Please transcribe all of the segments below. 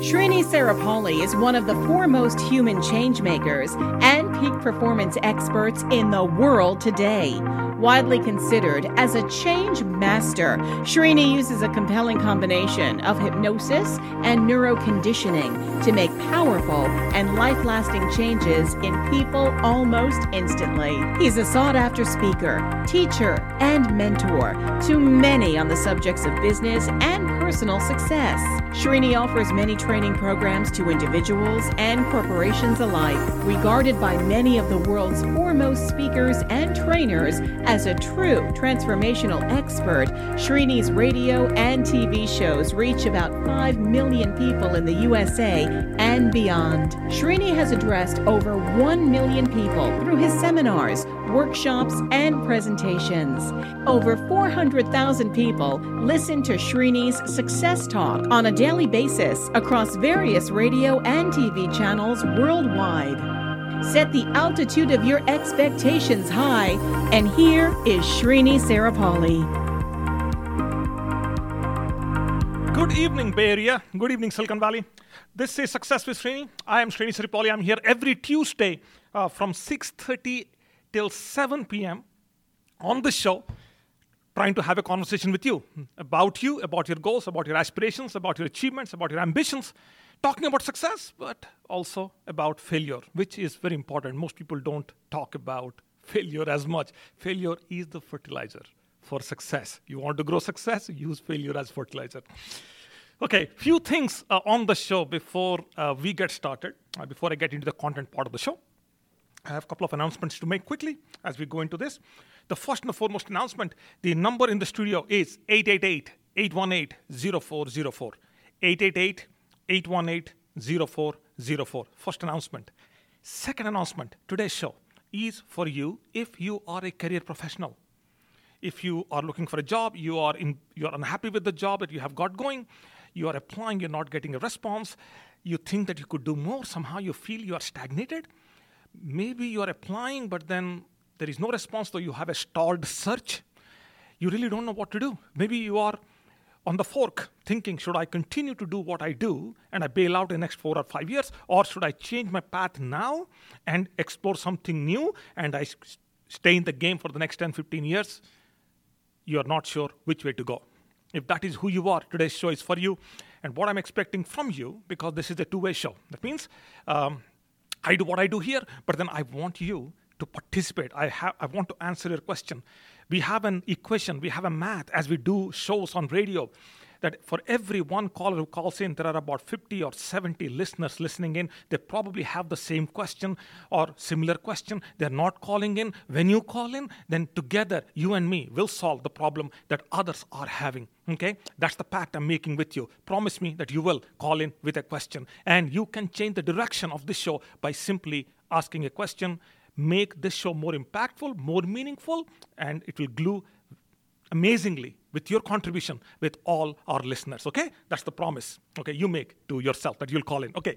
Srini Sarapalli is one of the foremost human change makers and peak performance experts in the world today. Widely considered as a change master, Srini uses a compelling combination of hypnosis and neuroconditioning to make powerful and life-lasting changes in people almost instantly. He's a sought-after speaker, teacher, and mentor to many on the subjects of business and personal success. Srini offers many training programs to individuals and corporations alike, regarded by many of the world's foremost speakers and trainers as a true transformational expert. Srini's radio and TV shows reach about 5 million people in the USA and beyond. Srini has addressed over 1 million people through his seminars, workshops, and presentations. Over 400,000 people listen to Srini's Success Talk on a daily basis across various radio and TV channels worldwide. Set the altitude of your expectations high, and here is Srini Sarapalli. Good evening, Bay Area. Good evening, Silicon Valley. This is Success with Srini. I am Srini Sarapalli. I'm here every Tuesday from 6:30 till 7 p.m. on the show, trying to have a conversation with you, about your goals, about your aspirations, about your achievements, about your ambitions, talking about success, but also about failure, which is very important. Most people don't talk about failure as much. Failure is the fertilizer for success. You want to grow success, use failure as fertilizer. Okay, few things on the show before we get started, before I get into the content part of the show. I have a couple of announcements to make quickly as we go into this. The first and the foremost announcement, the number in the studio is 888-818-0404. 888-818-0404. First announcement. Second announcement, today's show is for you if you are a career professional. If you are looking for a job, you're unhappy with the job that you have got going, you are applying, you're not getting a response, you think that you could do more, somehow you feel you are stagnated. Maybe you are applying, but then there is no response, so you have a stalled search. You really don't know what to do. Maybe you are on the fork thinking, should I continue to do what I do and I bail out in the next 4 or 5 years, or should I change my path now and explore something new and I stay in the game for the next 10, 15 years? You are not sure which way to go. If that is who you are, today's show is for you. And what I'm expecting from you, because this is a two-way show, that means I do what I do here, but then I want you to participate. I want to answer your question. We have an equation, we have a math as we do shows on radio, that for every one caller who calls in, there are about 50 or 70 listeners listening in. They probably have the same question or similar question. They're not calling in. When you call in, then together, you and me will solve the problem that others are having. Okay? That's the pact I'm making with you. Promise me that you will call in with a question. And you can change the direction of this show by simply asking a question. Make this show more impactful, more meaningful, and it will glue amazingly with your contribution with all our listeners, okay? That's the promise, okay, you make to yourself that you'll call in. Okay,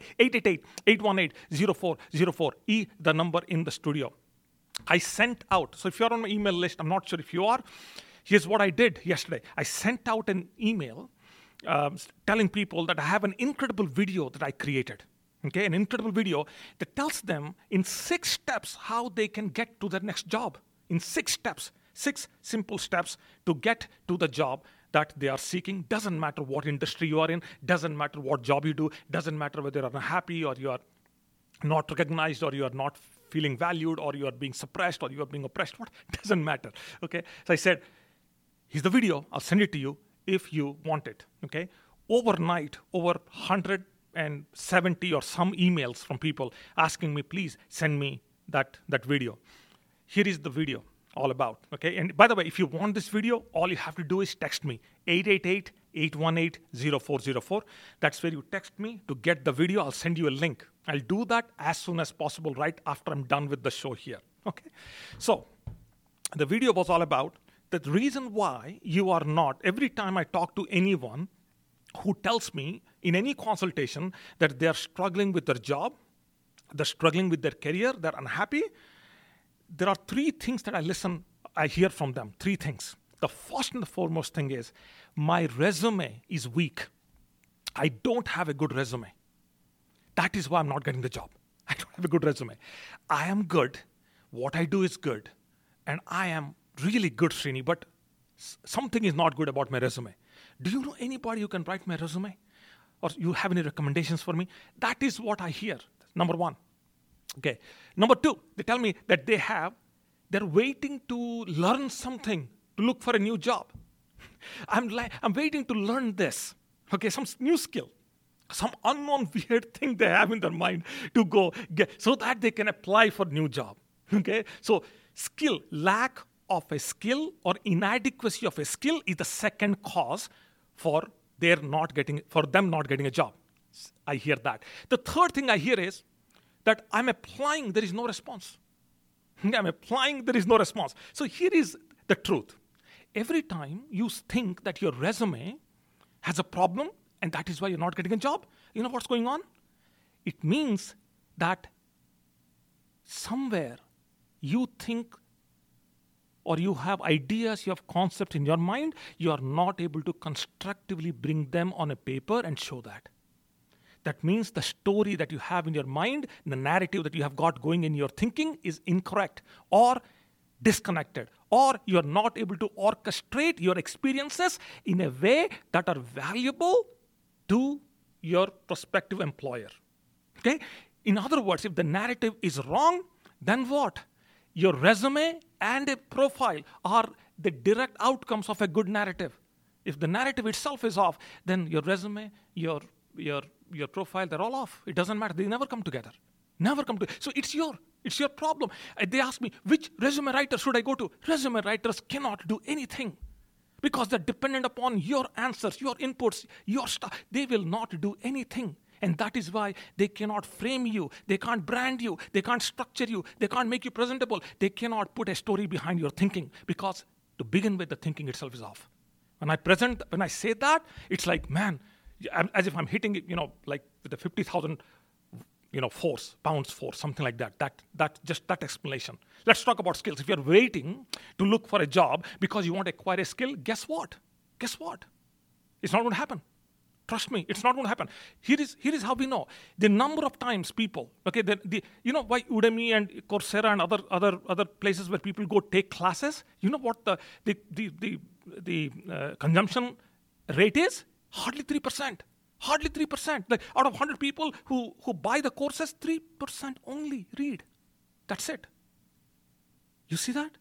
888-818-0404, the number in the studio. I sent out, so if you're on my email list, I'm not sure if you are, here's what I did yesterday. I sent out an email telling people that I have an incredible video that I created. Okay, an incredible video that tells them in 6 steps how they can get to their next job. In 6 steps, 6 simple steps to get to the job that they are seeking. Doesn't matter what industry you are in, doesn't matter what job you do, doesn't matter whether you're unhappy or you are not recognized or you are not feeling valued or you are being suppressed or you are being oppressed. What doesn't matter. Okay, so I said, here's the video. I'll send it to you if you want it. Okay, overnight, over 170 or some emails from people asking me, please send me that video. Here is the video all about, okay? And by the way, if you want this video, all you have to do is text me, 888-818-0404. That's where you text me to get the video. I'll send you a link. I'll do that as soon as possible, right after I'm done with the show here, okay? So the video was all about the reason why you are not, every time I talk to anyone who tells me in any consultation that they're struggling with their job, they're struggling with their career, they're unhappy, there are 3 things that I hear from them, 3 things. The first and the foremost thing is, my resume is weak. I don't have a good resume. That is why I'm not getting the job. I don't have a good resume. I am good. What I do is good. And I am really good, Srini, but something is not good about my resume. Do you know anybody who can write my resume? Or you have any recommendations for me? That is what I hear. Number one. Okay. Number two, they tell me that they're waiting to learn something to look for a new job. I'm waiting to learn this. Okay, some new skill, some unknown weird thing they have in their mind to go get so that they can apply for new job. Okay, so lack of a skill or inadequacy of a skill is the second cause for them not getting a job. I hear that. The third thing I hear is that I'm applying, there is no response. I'm applying, there is no response. So here is the truth. Every time you think that your resume has a problem and that is why you're not getting a job, you know what's going on? It means that somewhere you think or you have ideas, you have concepts in your mind, you are not able to constructively bring them on a paper and show that. That means the story that you have in your mind, the narrative that you have got going in your thinking is incorrect or disconnected, or you are not able to orchestrate your experiences in a way that are valuable to your prospective employer. Okay? In other words, if the narrative is wrong, then what? Your resume and a profile are the direct outcomes of a good narrative. If the narrative itself is off, then your resume, your profile, they're all off. It doesn't matter. They never come together. Never come together. So it's your problem. They ask me, which resume writer should I go to? Resume writers cannot do anything because they're dependent upon your answers, your inputs, your stuff. They will not do anything. And that is why they cannot frame you. They can't brand you. They can't structure you. They can't make you presentable. They cannot put a story behind your thinking because to begin with, the thinking itself is off. When I say that, it's like, man, as if I'm hitting it, like with a 50,000 pounds force, something like that. That explanation. Let's talk about skills. If you're waiting to look for a job because you want to acquire a skill, guess what? It's not going to happen. Trust me, it's not going to happen. Here is how we know. The number of times people, okay, why Udemy and Coursera and other places where people go take classes, you know what the consumption rate is? Hardly 3%. Hardly 3%. Like out of 100 people who buy the courses, 3% only read. That's it. You see that?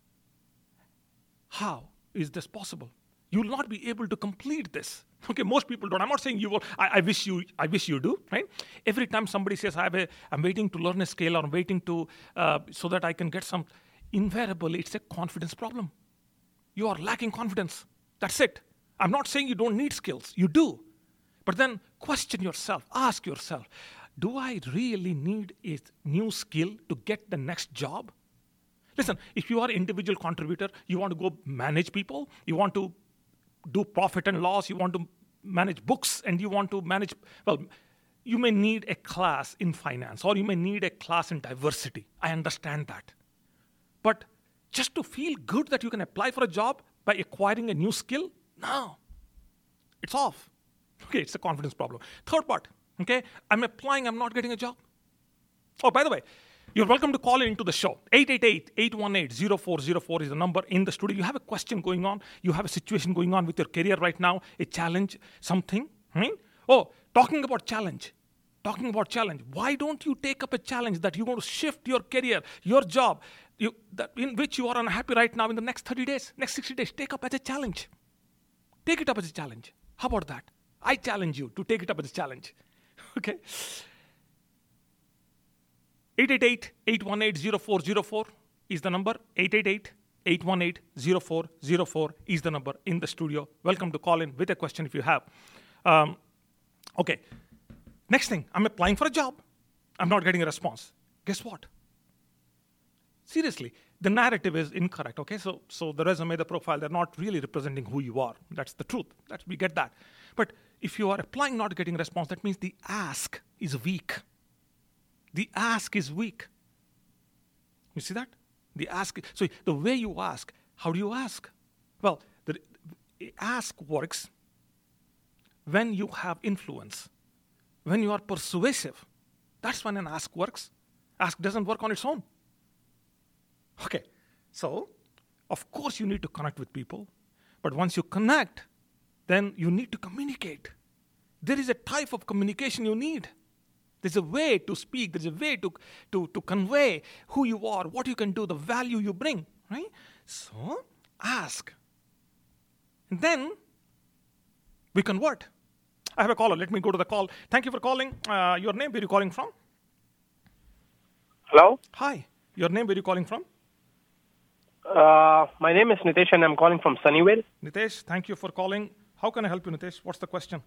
How is this possible? You will not be able to complete this. Okay, most people don't. I'm not saying you will. I wish you do, right? Every time somebody says, I'm waiting to learn a skill or I'm waiting to, so that I can get some, invariably it's a confidence problem. You are lacking confidence. That's it. I'm not saying you don't need skills. You do. But then question yourself, ask yourself, do I really need a new skill to get the next job? Listen, if you are an individual contributor, you want to go manage people, you want to do profit and loss, you want to manage books, and you want to manage, you may need a class in finance or you may need a class in diversity. I understand that. But just to feel good that you can apply for a job by acquiring a new skill, no, it's off. Okay, it's a confidence problem. Third part, okay, I'm applying, I'm not getting a job. Oh, by the way, you're welcome to call into the show. 888-818-0404 is the number in the studio. You have a question going on. You have a situation going on with your career right now, a challenge, something. Oh, talking about challenge. Why don't you take up a challenge that you're going to shift your career, your job, in which you are unhappy right now in the next 30 days, next 60 days? Take up as a challenge. Take it up as a challenge. How about that? I challenge you to take it up as a challenge. Okay? 888-818-0404 is the number. 888-818-0404 is the number in the studio. Welcome to call in with a question if you have. Okay. Next thing, I'm applying for a job. I'm not getting a response. Guess what? Seriously, the narrative is incorrect. Okay, so the resume, the profile, they're not really representing who you are. That's the truth. We get that. But if you are applying, not getting a response, that means the ask is weak. The ask is weak. You see that? So the way you ask, how do you ask? Well, the ask works when you have influence, when you are persuasive. That's when an ask works. Ask doesn't work on its own. Okay, so of course you need to connect with people, but once you connect, then you need to communicate. There is a type of communication you need. There's a way to speak, there's a way to convey who you are, what you can do, the value you bring, right? So ask. And then we convert. I have a caller. Let me go to the call. Thank you for calling. Your name, where are you calling from? Hello? Hi. Your name, where are you calling from? My name is Nitesh and I'm calling from Sunnyvale. Nitesh, thank you for calling. How can I help you, Nitesh? What's the question?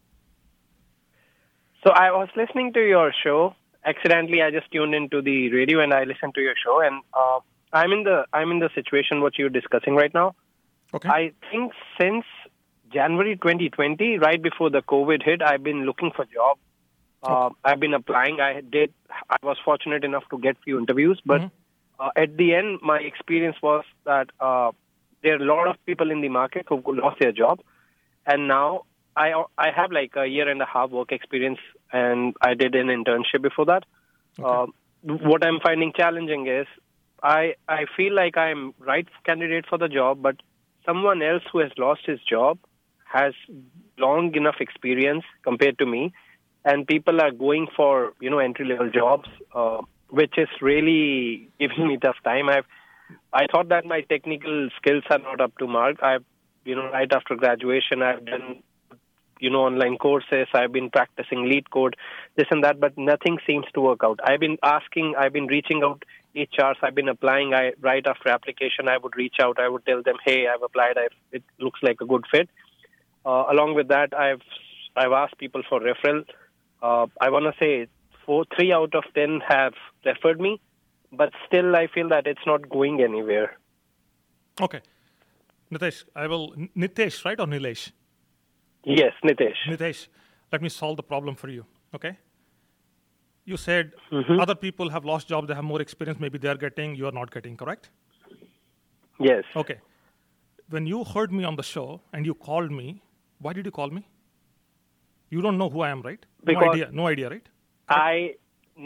So I was listening to your show. Accidentally, I just tuned into the radio and I listened to your show. And I'm in the situation what you're discussing right now. Okay. I think since January 2020, right before the COVID hit, I've been looking for a job. I've been applying. I was fortunate enough to get few interviews, but at the end, my experience was that there are a lot of people in the market who lost their job, and now I have like a year and a half work experience, and I did an internship before that. Okay. What I'm finding challenging is I feel like I'm right candidate for the job, but someone else who has lost his job has long enough experience compared to me, and people are going for entry-level jobs, which is really giving me tough time. I thought that my technical skills are not up to mark. Right after graduation, I've done online courses. I've been practicing lead code, this and that, but nothing seems to work out. I've been reaching out HRs. I've been applying. Right after application, I would reach out. I would tell them, hey, I've applied. It looks like a good fit. Along with that, I've asked people for referral. I want to say 3 out of 10 have referred me, but still I feel that it's not going anywhere. Okay. Nitesh, Nitesh, right, or Nilesh? Yes, Nitesh. Nitesh, let me solve the problem for you, okay? You said other people have lost jobs, they have more experience, maybe they are getting, you are not getting, correct? Yes. Okay. When you heard me on the show and you called me, why did you call me? You don't know who I am, right? Because no idea, right? I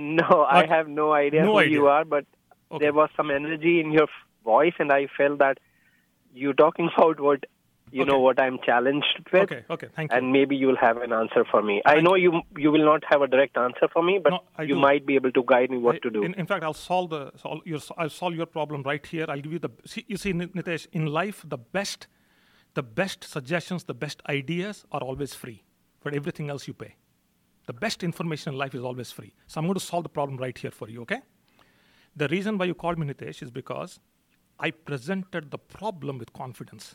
have no idea who you are, but there was some energy in your voice, and I felt that you're talking about what what I'm challenged with. Okay, thank you. And maybe you'll have an answer for me. I know you will not have a direct answer for me, but you might be able to guide me what to do. In fact, I'll solve your problem right here. I'll give you you see, Nitesh, in life, the best suggestions, the best ideas are always free. For everything else you pay. The best information in life is always free. So I'm going to solve the problem right here for you, okay? The reason why you called me, Nitesh, is because I presented the problem with confidence.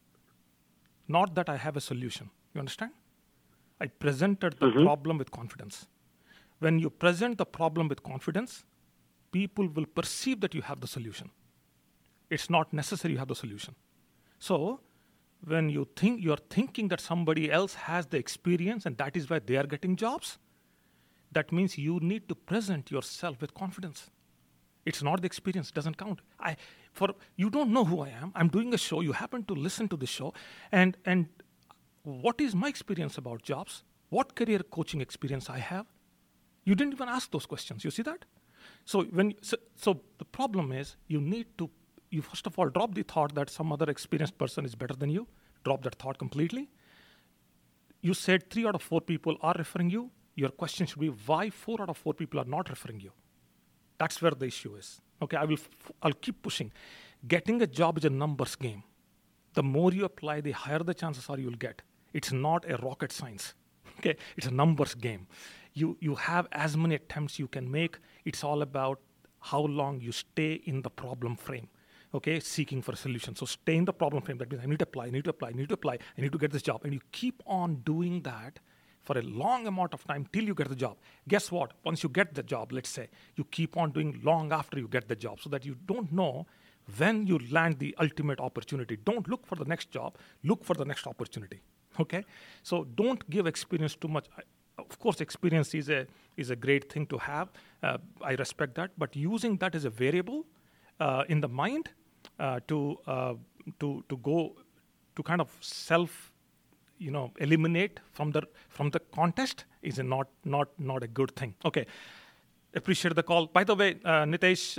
Not that I have a solution. You understand? I presented the problem with confidence. When you present the problem with confidence, people will perceive that you have the solution. It's not necessary you have the solution. So when you're thinking that somebody else has the experience and that is why they are getting jobs, that means you need to present yourself with confidence. It's not the experience, doesn't count. You don't know who I am. I'm doing a show. You happen to listen to the show. And what is my experience about jobs? What career coaching experience I have? You didn't even ask those questions. You see that? So the problem is you first of all drop the thought that some other experienced person is better than you. Drop that thought completely. You said 3 out of 4 people are referring you. Your question should be why 4 out of 4 people are not referring you. That's where the issue is. Okay, I'll keep pushing. Getting a job is a numbers game. The more you apply, the higher the chances are you'll get. It's not a rocket science. Okay, it's a numbers game. You have as many attempts you can make. It's all about how long you stay in the problem frame. Okay, seeking for a solution. So stay in the problem frame. That means I need to apply, I need to get this job. And you keep on doing that for a long amount of time till you get the job. Guess what? Once you get the job, let's say, you keep on doing long after you get the job so that you don't know when you land the ultimate opportunity. Don't look for the next job, look for the next opportunity. Okay? So don't give experience too much. Of course, experience is a great thing to have. I respect that. But using that as a variable in the mind to kind of eliminate from the contest is not a good thing. Okay, appreciate the call. By the way, Nitesh,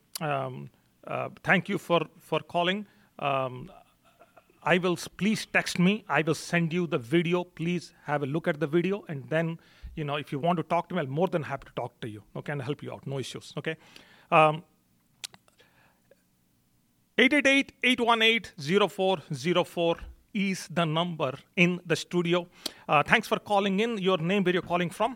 thank you for calling. Please text me. I will send you the video. Please have a look at the video, and then if you want to talk to me, I'm more than happy to talk to you. Okay, and help you out. No issues. Okay. 888-818-0404 is the number in the studio. Thanks for calling in. Your name, where you're calling from?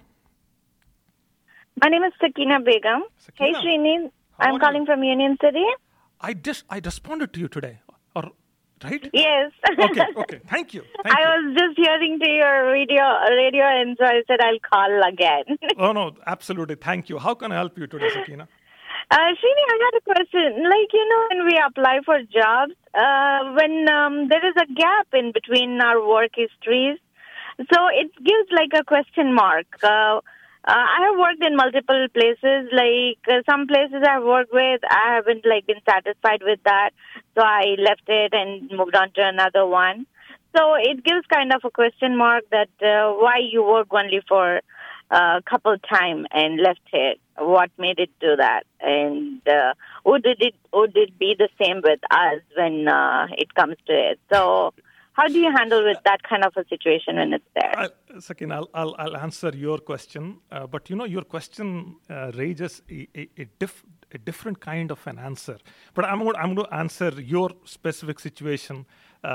My name is Sakina Begum. Hey, Srini. I'm calling from Union City. I responded to you today, right? Yes. Okay. Thank you. I was just hearing to your radio, and so I said I'll call again. Oh, no, absolutely. Thank you. How can I help you today, Sakina? Srini, I had a question. When we apply for jobs, when there is a gap in between our work histories, so it gives a question mark. I have worked in multiple places. Some places I've worked with, I haven't been satisfied with that, so I left it and moved on to another one. So it gives kind of a question mark that why you work only for a couple time and left it. What made it do that? And would it be the same with us when it comes to it? So how do you handle with that kind of a situation when it's there? Sakina, I'll answer your question, but your question raises a different kind of an answer. But I'm going to answer your specific situation.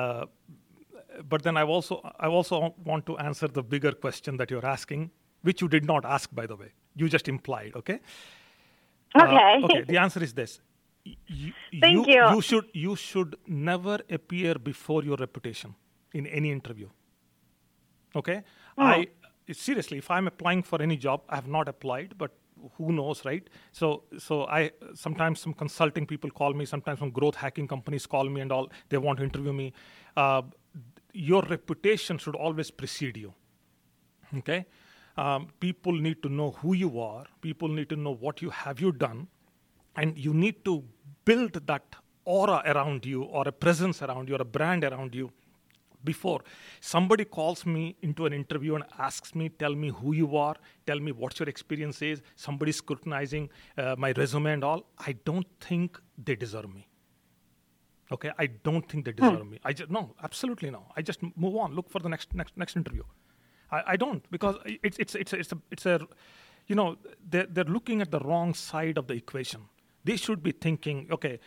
But then I also want to answer the bigger question that you're asking, which you did not ask, by the way. You just implied, okay? Okay. Okay, the answer is this. Thank you. You should never appear before your reputation in any interview. Okay? Seriously, if I'm applying for any job, I have not applied, but who knows, right? So I sometimes some consulting people call me, sometimes some growth hacking companies call me and all, they want to interview me. Your reputation should always precede you. Okay? People need to know who you are. People need to know what you done. And you need to build that aura around you, or a presence around you, or a brand around you before somebody calls me into an interview and asks me, tell me who you are, tell me what your experience is, somebody's scrutinizing my resume and all. I don't think they deserve me. Okay, I don't think they deserve me. No, absolutely no. I just move on, look for the next interview. I don't, because it's a they're looking at the wrong side of the equation. They should be thinking, okay,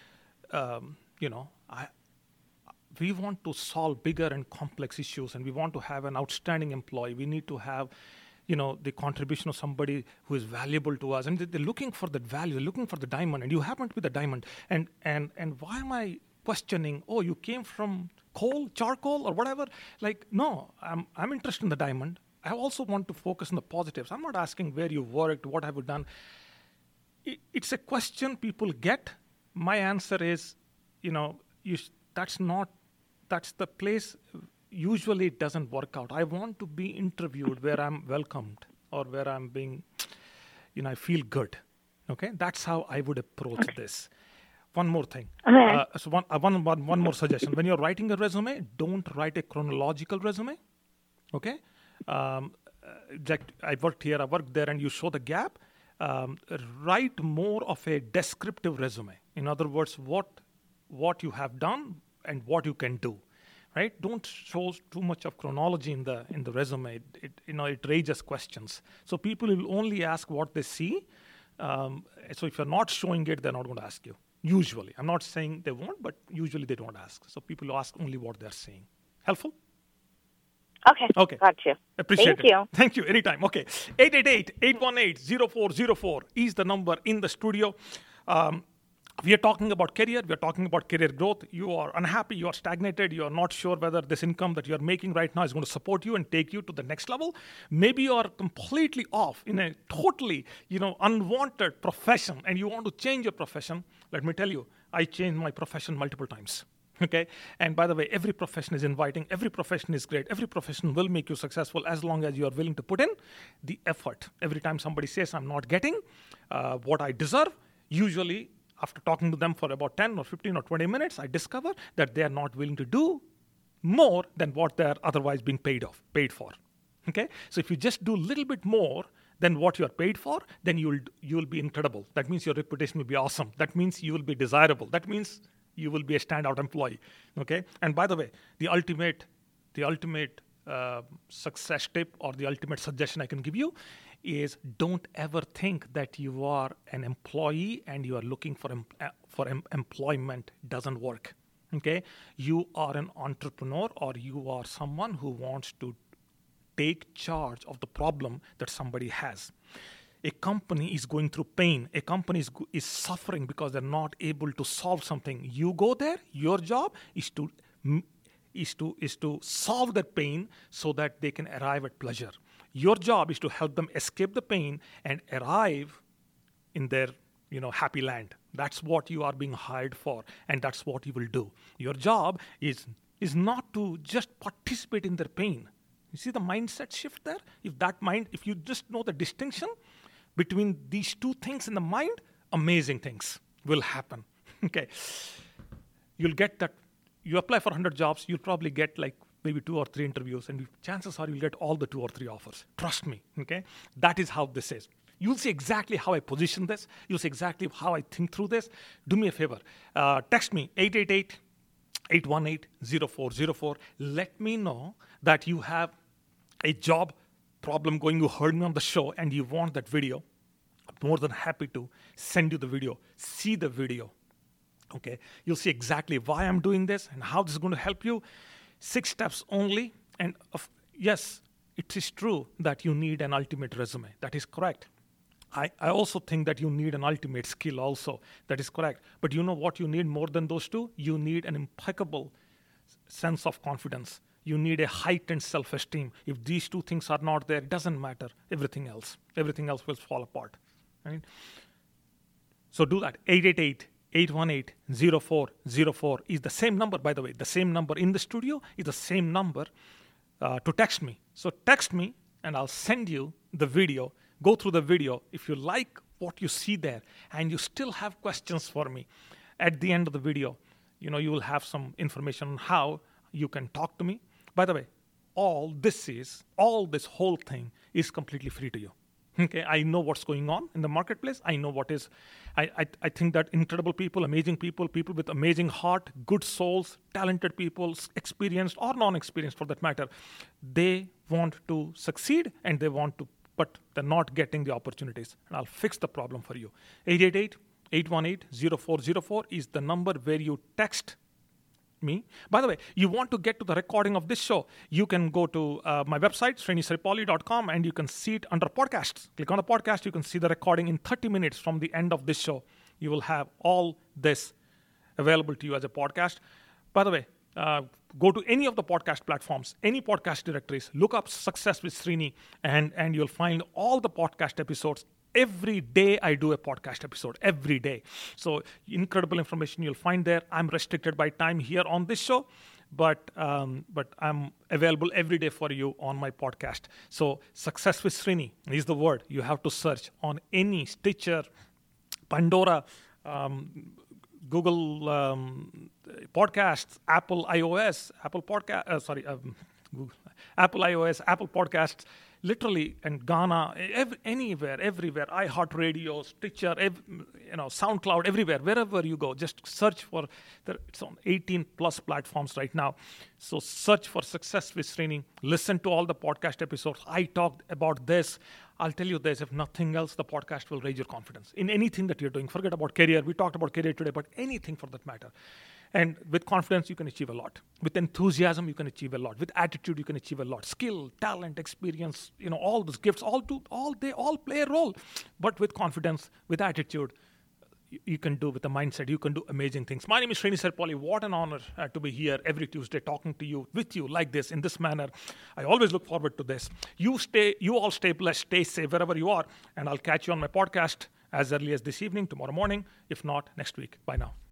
we want to solve bigger and complex issues, and we want to have an outstanding employee. We need to have, the contribution of somebody who is valuable to us. And they're looking for that value, they're looking for the diamond, and you happen to be the diamond. And why am I questioning, oh, you came from charcoal, or whatever? No, I'm interested in the diamond. I also want to focus on the positives. I'm not asking where you worked, what have you done. It's a question people get. My answer is, that's the place. Usually it doesn't work out. I want to be interviewed where I'm welcomed, or where I'm being, I feel good. Okay, that's how I would approach this. One more thing. Okay. So one more suggestion. When you're writing a resume, don't write a chronological resume. Okay. I worked here, I worked there, and you show the gap. Write more of a descriptive resume. In other words, what you have done and what you can do, right? Don't show too much of chronology in the resume. It raises questions. So people will only ask what they see. So if you're not showing it, they're not going to ask you. Usually, I'm not saying they won't, but usually they don't ask. So people ask only what they're seeing. Helpful? Okay. Got you. Appreciate Thank you. Thank you. Anytime. Okay. 888-818-0404 is the number in the studio. We are talking about career. We are talking about career growth. You are unhappy. You are stagnated. You are not sure whether this income that you are making right now is going to support you and take you to the next level. Maybe you are completely off in a totally, unwanted profession, and you want to change your profession. Let me tell you, I changed my profession multiple times. Okay. And by the way, every profession is inviting. Every profession is great. Every profession will make you successful as long as you are willing to put in the effort. Every time somebody says I'm not getting what I deserve, usually after talking to them for about 10 or 15 or 20 minutes, I discover that they are not willing to do more than what they're otherwise being paid for. Okay? So if you just do a little bit more than what you're paid for, then you'll be incredible. That means your reputation will be awesome. That means you will be desirable. That means you will be a standout employee. Okay? And by the way, the ultimate success tip or the ultimate suggestion I can give you is don't ever think that you are an employee and you are looking for employment. Doesn't work. Okay? You are an entrepreneur, or you are someone who wants to take charge of the problem that somebody has. A company is going through pain. A company is suffering because they're not able to solve something. You go there. Your job is to solve that pain so that they can arrive at pleasure. Your job is to help them escape the pain and arrive in their happy land. That's what you are being hired for, and that's what you will do. Your job is not to just participate in their pain. You see the mindset shift there? If you just know the distinction between these two things in the mind, amazing things will happen. Okay. You'll get that. You apply for 100 jobs, you'll probably get like maybe 2 or 3 interviews, and chances are you'll get all the 2 or 3 offers. Trust me. Okay. That is how this is. You'll see exactly how I position this. You'll see exactly how I think through this. Do me a favor. Text me 888-818-0404. Let me know that you have a job problem going. You heard me on the show and you want that video. I'm more than happy to send you the video. See the video. Okay. You'll see exactly why I'm doing this and how this is going to help you. 6 steps only. And yes, it is true that you need an ultimate resume. That is correct. I also think that you need an ultimate skill also. That is correct. But you know what you need more than those two? You need an impeccable sense of confidence. You need a heightened self-esteem. If these 2 things are not there, it doesn't matter. Everything else will fall apart. Right? So do that. 888-818-0404 is the same number, by the way. The same number in the studio is the same number to text me. So text me and I'll send you the video. Go through the video. If you like what you see there and you still have questions for me, at the end of the video, you will have some information on how you can talk to me. By the way, all this whole thing is completely free to you. Okay, I know what's going on in the marketplace. I know what is. I think that incredible people, amazing people with amazing heart, good souls, talented people, experienced or non-experienced for that matter, they want to succeed and they want to, but they're not getting the opportunities. And I'll fix the problem for you. 888-818-0404 is the number where you text me. By the way, you want to get to the recording of this show, you can go to my website, srenisaripalli.com, and you can see it under podcasts. Click on the podcast. You can see the recording in 30 minutes from the end of this show. You will have all this available to you as a podcast. By the way, go to any of the podcast platforms, any podcast directories, look up Success with Srini, and you'll find all the podcast episodes. Every day I do a podcast episode, every day. So incredible information you'll find there. I'm restricted by time here on this show, but I'm available every day for you on my podcast. So Success with Srini is the word. You have to search on any Stitcher, Pandora, Google Podcasts, Apple iOS, Apple iOS, Apple Podcasts, literally, and Ghana, anywhere, everywhere, iHeartRadio, Stitcher, SoundCloud, everywhere, wherever you go, just search for, it's on 18 plus platforms right now. So search for Success with Srini, listen to all the podcast episodes. I talked about this. I'll tell you this, if nothing else, the podcast will raise your confidence in anything that you're doing. Forget about career. We talked about career today, but anything for that matter. And with confidence, you can achieve a lot. With enthusiasm, you can achieve a lot. With attitude, you can achieve a lot. Skill, talent, experience, all those gifts, they all play a role. But with confidence, with attitude, you can do, with a mindset, you can do amazing things. My name is Srini Saripalli. What an honor to be here every Tuesday talking to you, with you like this, in this manner. I always look forward to this. You all stay blessed, stay safe wherever you are, and I'll catch you on my podcast as early as this evening, tomorrow morning, if not next week. Bye now.